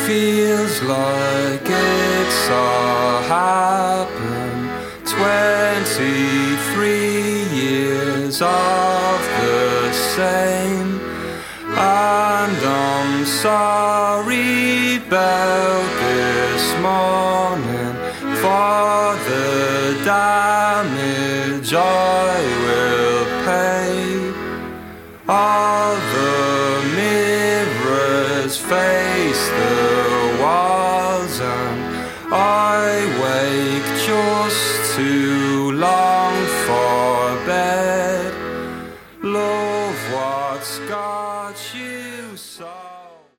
feels like it's all happened. 23 years of the same, and I'm sorry about this morning for the damage I will pay. All the mirrors face the walls, and I wake just too long for bed. Love, what's got you so